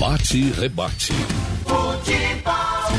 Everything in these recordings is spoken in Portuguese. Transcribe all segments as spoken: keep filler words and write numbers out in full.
Bate e rebate. Futebol.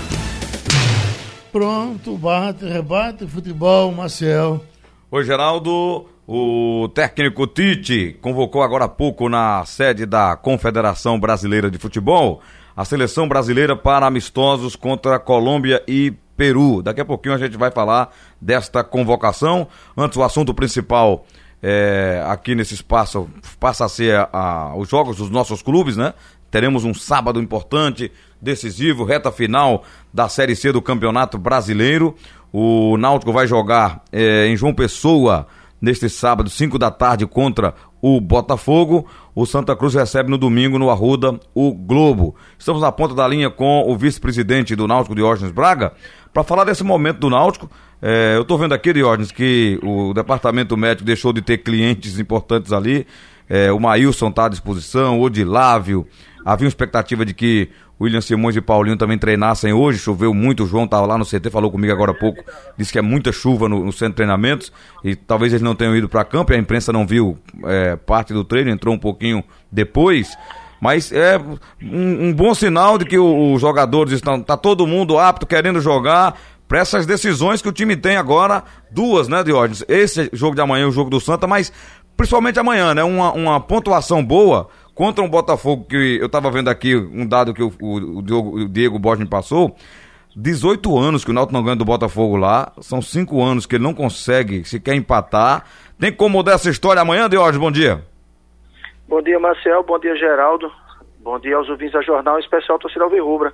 Pronto, bate, rebate, futebol, Maciel. Oi, Geraldo. O técnico Tite convocou agora há pouco na sede da Confederação Brasileira de Futebol a seleção brasileira para amistosos contra Colômbia e Peru. Daqui a pouquinho a gente vai falar desta convocação. Antes, o assunto principal é, aqui nesse espaço passa a ser a, a, os jogos dos nossos clubes, né? Teremos um sábado importante, decisivo, reta final da Série C do Campeonato Brasileiro. O Náutico vai jogar é, em João Pessoa neste sábado, cinco da tarde, contra o Botafogo. O Santa Cruz recebe no domingo, no Arruda, o Globo. Estamos na ponta da linha com o vice-presidente do Náutico, Diógenes Braga, para falar desse momento do Náutico. É, eu estou vendo aqui, Diógenes, que o departamento médico deixou de ter clientes importantes ali. É, o Maílson está à disposição, o Odilávio. Havia uma expectativa de que o William Simões e Paulinho também treinassem hoje. Choveu muito, o João estava lá no C T, falou comigo agora há pouco, disse que é muita chuva no, no centro de treinamentos e talvez eles não tenham ido para campo e a imprensa não viu é, parte do treino, entrou um pouquinho depois, mas é um, um bom sinal de que os jogadores estão, tá todo mundo apto, querendo jogar para essas decisões que o time tem agora, duas, né, Diógenes? Esse jogo de amanhã, o jogo do Santa, mas principalmente amanhã, né, uma, uma pontuação boa contra um Botafogo, que eu estava vendo aqui um dado que o, o, o Diego, o Diego Borges me passou, dezoito anos que o Náutico não ganha do Botafogo lá, são cinco anos que ele não consegue sequer empatar. Tem como mudar essa história amanhã, Diógenes? Bom dia. Bom dia, Marcel, bom dia, Geraldo, bom dia aos ouvintes da Jornal, em especial torcida alvirrubra.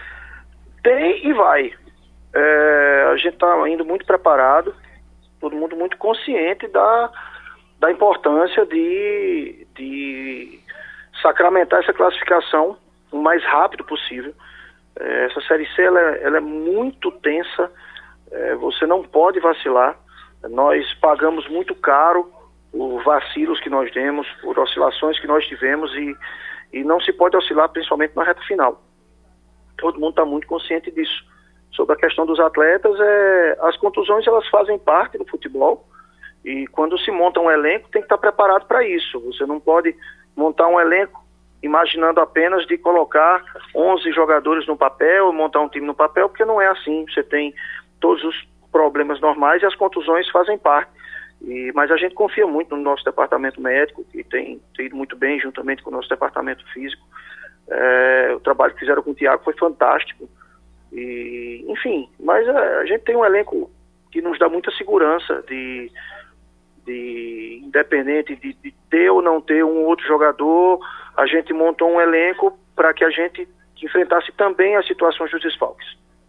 Tem e vai. É, a gente está indo muito preparado, todo mundo muito consciente da, da importância de... de sacramentar essa classificação o mais rápido possível. É, essa Série C ela é, ela é muito tensa, é, você não pode vacilar. Nós pagamos muito caro por vacilos que nós demos, por oscilações que nós tivemos e, e não se pode oscilar, principalmente na reta final. Todo mundo está muito consciente disso. Sobre a questão dos atletas, é, as contusões elas fazem parte do futebol e quando se monta um elenco tem que estar preparado para isso. Você não pode montar um elenco imaginando apenas de colocar onze jogadores no papel, montar um time no papel, porque não é assim. Você tem todos os problemas normais e as contusões fazem parte. E, mas a gente confia muito no nosso departamento médico, que tem, tem ido muito bem juntamente com o nosso departamento físico. É, o trabalho que fizeram com o Thiago foi fantástico. E, enfim, mas a, a gente tem um elenco que nos dá muita segurança de... De, independente de, de ter ou não ter um outro jogador, a gente montou um elenco para que a gente enfrentasse também as situações dos desfalques.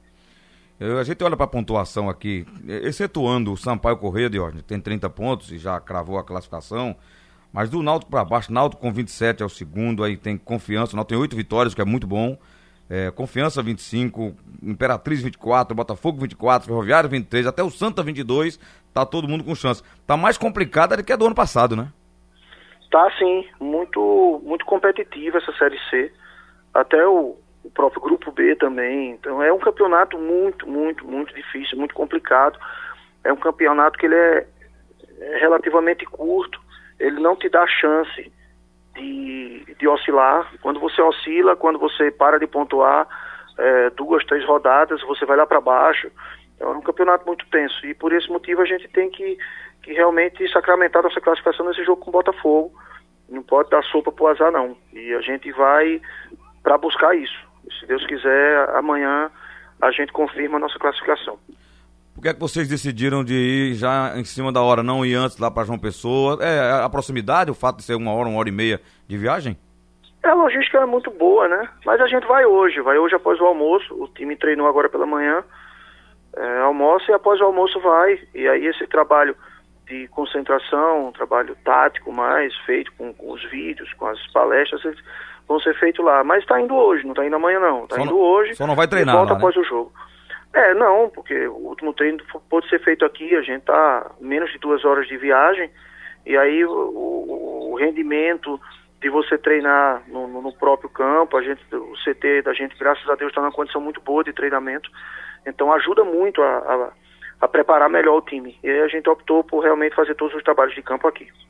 A gente olha para a pontuação aqui, excetuando o Sampaio Corrêa, Diógenes, tem trinta pontos e já cravou a classificação, mas do Náutico para baixo, Náutico com vinte e sete é o segundo, aí tem Confiança, o Náutico tem oito vitórias, que é muito bom, é, Confiança vinte e cinco, Imperatriz vinte e quatro, Botafogo vinte e quatro, Ferroviário vinte e três, até o Santa vinte e dois, tá todo mundo com chance. Tá mais complicada do que a do ano passado, né? Tá sim, muito, muito competitiva essa Série C, até o, o próprio Grupo B também, então é um campeonato muito, muito, muito difícil, muito complicado, é um campeonato que ele é, é relativamente curto, ele não te dá chance de, de oscilar. Quando você oscila, quando você para de pontuar, é, duas, três rodadas, você vai lá para baixo. É um campeonato muito tenso e por esse motivo a gente tem que, que realmente sacramentar nossa classificação nesse jogo com o Botafogo. Não pode dar sopa pro azar, não. E a gente vai para buscar isso. E, se Deus quiser, amanhã a gente confirma a nossa classificação. Por que é que vocês decidiram de ir já em cima da hora, não ir antes lá para João Pessoa? É a proximidade, o fato de ser uma hora, uma hora e meia de viagem? É, a logística é muito boa, né? Mas a gente vai hoje, vai hoje após o almoço. O time treinou agora pela manhã, é, almoça e após o almoço vai. E aí esse trabalho de concentração, um trabalho tático mais, feito com, com os vídeos, com as palestras, eles vão ser feitos lá. Mas está indo hoje, não está indo amanhã não. Está indo não, hoje só não vai treinar e volta lá, após né? o jogo. É, não, porque o último treino pode ser feito aqui, a gente tá menos de duas horas de viagem, e aí o, o, o rendimento de você treinar no, no próprio campo, a gente, o C T da gente, graças a Deus, está numa condição muito boa de treinamento, então ajuda muito a, a, a preparar melhor o time, e aí a gente optou por realmente fazer todos os trabalhos de campo aqui.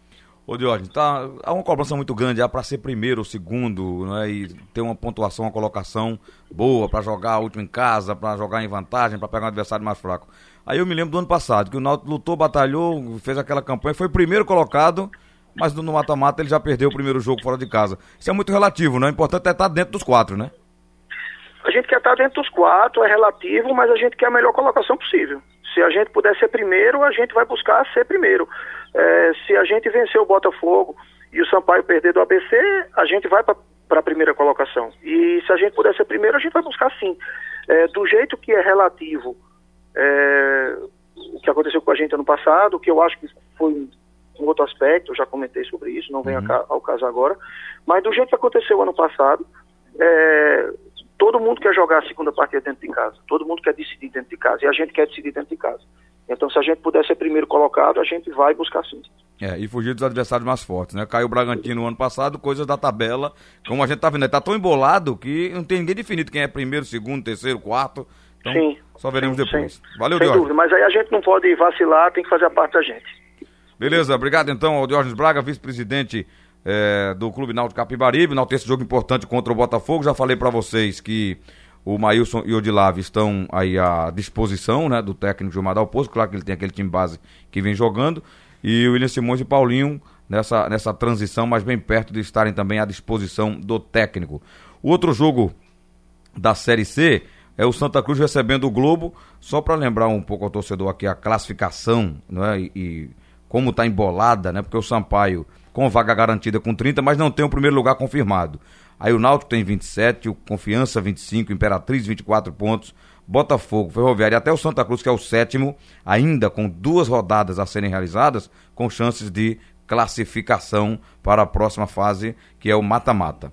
Ô, Diógenes, tá, há uma cobrança muito grande já para ser primeiro ou segundo, né, e ter uma pontuação, uma colocação boa para jogar último em casa, para jogar em vantagem, para pegar um adversário mais fraco. Aí eu me lembro do ano passado, que o Náutico lutou, batalhou, fez aquela campanha, foi primeiro colocado, mas no mata-mata ele já perdeu o primeiro jogo fora de casa. Isso é muito relativo, né? O importante é estar dentro dos quatro, né? A gente quer estar dentro dos quatro, é relativo, mas a gente quer a melhor colocação possível. Se a gente puder ser primeiro, a gente vai buscar ser primeiro. É, se a gente vencer o Botafogo e o Sampaio perder do A B C, a gente vai para a primeira colocação. E se a gente puder ser primeiro, a gente vai buscar sim. É, do jeito que é relativo é, o que aconteceu com a gente ano passado, que eu acho que foi um, um outro aspecto, eu já comentei sobre isso, não vem uhum. ao caso agora, mas do jeito que aconteceu ano passado, é, todo mundo quer jogar a segunda partida dentro de casa, todo mundo quer decidir dentro de casa, e a gente quer decidir dentro de casa. Então, se a gente puder ser primeiro colocado, a gente vai buscar sim. É, e fugir dos adversários mais fortes, né? Caiu o Bragantino no ano passado, coisas da tabela, como a gente tá vendo, ele tá tão embolado que não tem ninguém definido quem é primeiro, segundo, terceiro, quarto. Então, sim, só veremos sim, depois. Sim. Valeu, Diógenes. Sem dúvida, mas aí a gente não pode vacilar, tem que fazer a parte da gente. Beleza, obrigado então ao Diógenes Braga, vice-presidente é, do Clube Náutico Capibaribe. Náutico tem esse jogo importante contra o Botafogo. Já falei pra vocês que o Maílson e o Odilave estão aí à disposição, né, do técnico Gilmar Dalpozo. Claro que ele tem aquele time base que vem jogando. E o William Simões e Paulinho nessa, nessa transição, mas bem perto de estarem também à disposição do técnico. O outro jogo da Série C é o Santa Cruz recebendo o Globo. Só para lembrar um pouco ao torcedor aqui a classificação, né, e, e como está embolada, né, porque o Sampaio com vaga garantida com trinta, mas não tem o primeiro lugar confirmado. Aí o Náutico tem vinte e sete, o Confiança vinte e cinco, Imperatriz vinte e quatro pontos, Botafogo, Ferroviária e até o Santa Cruz, que é o sétimo, ainda com duas rodadas a serem realizadas, com chances de classificação para a próxima fase, que é o mata-mata.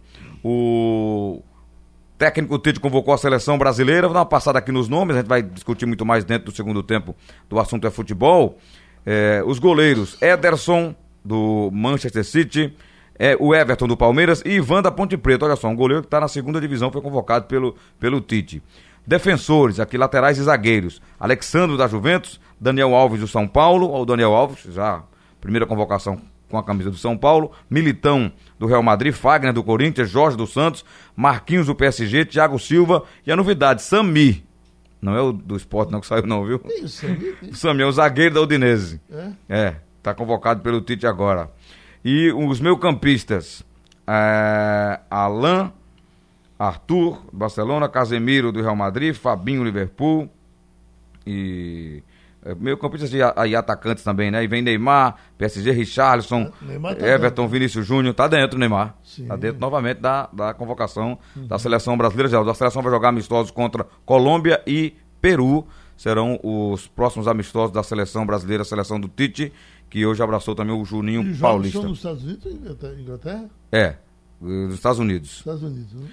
O técnico Tite convocou a seleção brasileira. Vou dar uma passada aqui nos nomes, a gente vai discutir muito mais dentro do segundo tempo do assunto é futebol. É, os goleiros, Ederson, do Manchester City, é, o Everton do Palmeiras e Ivan da Ponte Preta. Olha só, um goleiro que está na segunda divisão, foi convocado pelo, pelo Tite. Defensores, aqui laterais e zagueiros, Alexandre da Juventus, Daniel Alves do São Paulo, ou Daniel Alves, já primeira convocação com a camisa do São Paulo, Militão do Real Madrid, Fagner do Corinthians, Jorge do Santos, Marquinhos do P S G, Thiago Silva e a novidade, Sami. Não é o do Sport não que saiu não, viu? Isso, o Sami é o zagueiro da Udinese. É? É, tá convocado pelo Tite agora. E os meio-campistas, é, Alain, Arthur, Barcelona, Casemiro do Real Madrid, Fabinho, Liverpool e é, meio-campistas e, e atacantes também, né? E vem Neymar, P S G, Richarlison, Neymar tá Everton, dentro. Vinícius Júnior, tá dentro, Neymar. Sim. Tá dentro novamente da, da convocação uhum. da seleção brasileira. Já, a seleção vai jogar amistosos contra Colômbia e Peru. Serão os próximos amistosos da seleção brasileira, a seleção do Tite, que hoje abraçou também o Juninho e Paulista. São nos Estados Unidos ou Inglaterra? É, dos Estados Unidos. Estados Unidos, né?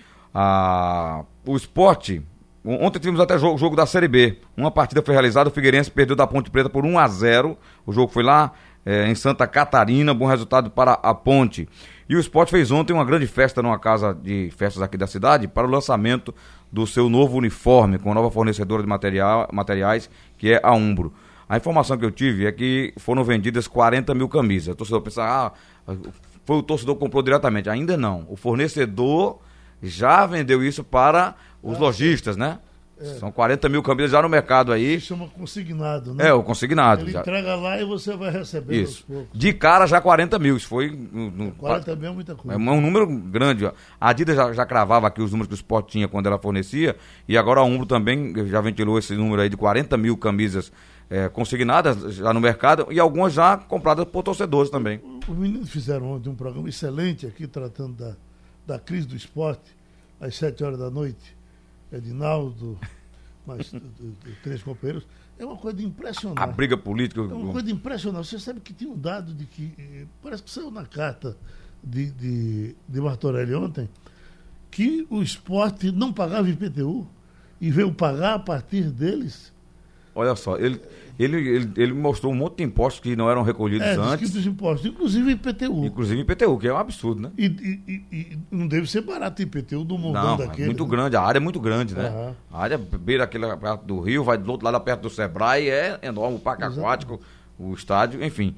Ah, o Sport, ontem tivemos até jogo, jogo da Série B. Uma partida foi realizada, o Figueirense perdeu da Ponte Preta por um a zero. O jogo foi lá é, em Santa Catarina, bom resultado para a Ponte. E o Sport fez ontem uma grande festa numa casa de festas aqui da cidade para o lançamento do seu novo uniforme, com a nova fornecedora de material, materiais, que é a Umbro. A informação que eu tive é que foram vendidas quarenta mil camisas. O torcedor pensa, ah, foi o torcedor que comprou diretamente. Ainda não. O fornecedor já vendeu isso para os ah, lojistas, né? É. São quarenta mil camisas já no mercado aí. Isso chama consignado, né? É, o consignado. Ele já entrega lá e você vai receber isso. Aos poucos. De cara já quarenta mil, isso foi... No, quarenta mil é muita coisa. É um número grande. A Adidas já, já cravava aqui os números que o Sport tinha quando ela fornecia, e agora a Umbro também já ventilou esse número aí de quarenta mil camisas é, consignadas já no mercado, e algumas já compradas por torcedores também. Os meninos fizeram ontem um programa excelente aqui, tratando da, da crise do esporte, às sete horas da noite. Edinaldo, mais do, do, do, três companheiros. É uma coisa impressionante. A briga política. É uma coisa impressionante. Você sabe que tinha um dado de que, parece que saiu na carta de, de, de Martorelli ontem, que o esporte não pagava I P T U e veio pagar a partir deles. Olha só, ele, ele, ele, ele mostrou um monte de impostos que não eram recolhidos é, antes. Dos impostos, inclusive I P T U. Inclusive I P T U, que é um absurdo, né? E, e, e não deve ser barato I P T U do montão daquele. É muito né? grande, a área é muito grande, né? Uhum. A área beira aquele perto do Rio, vai do outro lado perto do Sebrae, é enorme, o parque Exato. Aquático, o estádio, enfim.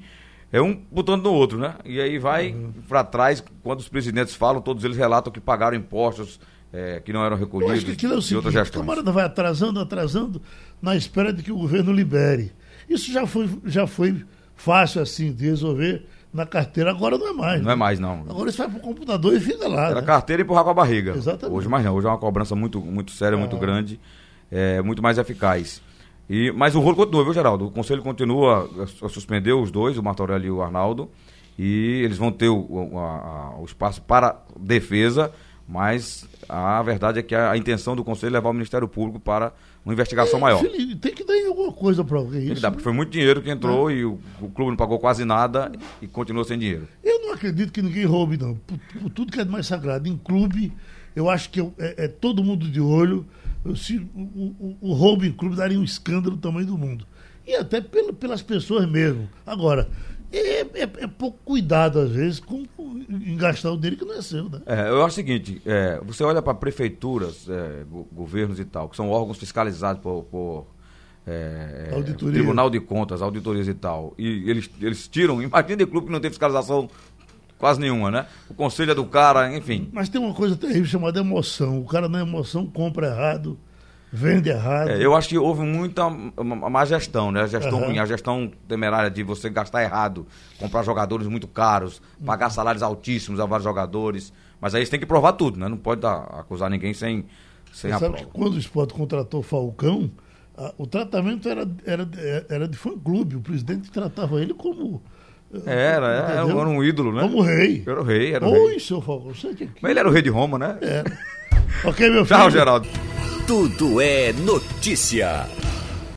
é um botando no outro, né? E aí vai uhum. para trás, quando os presidentes falam, todos eles relatam que pagaram impostos é, que não eram recolhidos. Eu acho que aquilo é o de seguinte, outras gestões. A camarada vai atrasando, atrasando, na espera de que o governo libere. Isso já foi, já foi fácil assim de resolver na carteira, agora não é mais. Não né? é mais, não. Agora você vai pro computador e fica lá. Era né? carteira e empurrar com a barriga. Exatamente. Hoje mais não, hoje é uma cobrança muito, muito séria, ah. muito grande, é, muito mais eficaz. E, mas o rolo continua, viu, Geraldo? O Conselho continua a, a suspender os dois, o Martorelli e o Arnaldo, e eles vão ter o, o, a, o espaço para defesa, mas a verdade é que a, a intenção do Conselho é levar o Ministério Público para uma investigação é, maior. Filho, tem que dar alguma coisa para alguém. Tem que isso, dar, né? porque foi muito dinheiro que entrou é. e o, o clube não pagou quase nada e continuou sem dinheiro. Eu não acredito que ninguém roube, não. Por, por tudo que é mais sagrado. Em clube, eu acho que é, é todo mundo de olho. Se, o, o, o roubo em clube daria um escândalo do tamanho do mundo. E até pelo, pelas pessoas mesmo. Agora, é, é, é pouco cuidado, às vezes, com, com, em gastar o dinheiro que não é seu. Né? É, eu acho o seguinte, é, você olha para prefeituras, é, go- governos e tal, que são órgãos fiscalizados por, por é, Auditoria. Tribunal de Contas, auditorias e tal, e eles, eles tiram, imagina de clube que não tem fiscalização quase nenhuma, né? O conselho é do cara, enfim. Mas tem uma coisa terrível chamada emoção. O cara na emoção compra errado, vende errado. É, eu acho que houve muita uma má gestão, né? A gestão Uhum. ruim, a gestão temerária de você gastar errado, comprar jogadores muito caros, pagar salários altíssimos a vários jogadores. Mas aí você tem que provar tudo, né? Não pode dar, acusar ninguém sem, sem Você a sabe prova. que quando o Sport contratou Falcão, a, o tratamento era, era, era de fã-clube. O presidente tratava ele como... Era, era, era um ídolo, né? Como rei. Era o rei, era o Oi, rei. seu Falcão, você que... Mas ele era o rei de Roma, né? Era. Ok, meu filho. Tchau, Geraldo. Tudo é notícia.